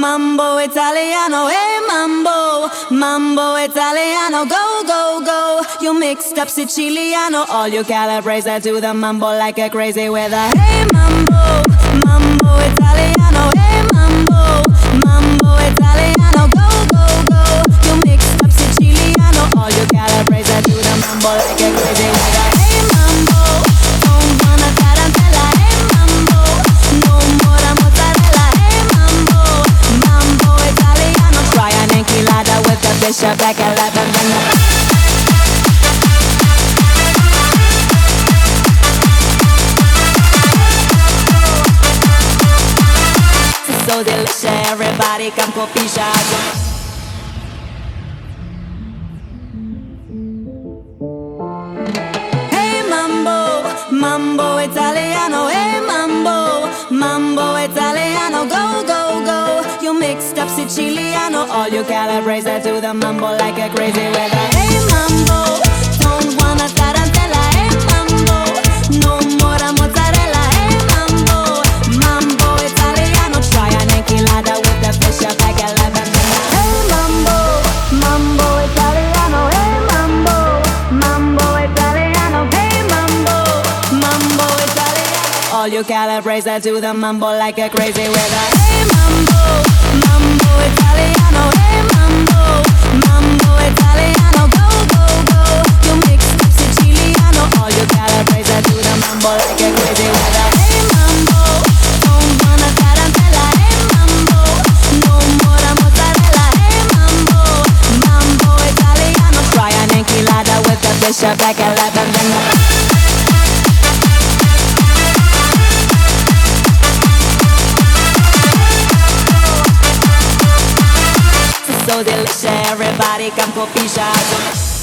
mambo Italiano, hey mambo, mambo Italiano, go, go, go. You mixed up Siciliano, all you Calabrese that do the mambo like a crazy with a hey mambo, mambo Italiano, hey mambo, mambo Italiano, go, go, go. You mixed up Siciliano, all you Calabrese that do the mambo like a crazy with a hey mambo. Don't wanna tarantella, hey mambo, no more mozzarella, hey mambo, mambo Italiano. Try an enchilada with the bishop like 11 minutes. So delicious, everybody come copisciato. Hey mambo, mambo Italiano, hey mambo, mambo Italiano, go, go, go. You mixed up Siciliano, all you Calabrese that do the mambo like a crazy with a hey mambo, don't wanna tarantella, hey mambo, no more mozzarella, hey mambo, mambo Italiano. Try an enchilada with the fish up like 11 minutes. Hey mambo, mambo Italiano, hey mambo, mambo Italiano, hey mambo, mambo Italiano. All you Calabrese that do the mambo like a crazy with a hey mambo, mambo Italiano, hey mambo, mambo Italiano, go, go, go. You mixed up Siciliano, all you Calabrese that do the mambo like a crazy with a hey mambo, don't wanna tarantella, hey mambo, no more mozzarella, hey mambo, mambo Italiano. Try an enchilada with the bishop like 11 minutes. So delicious, everybody come copisciato.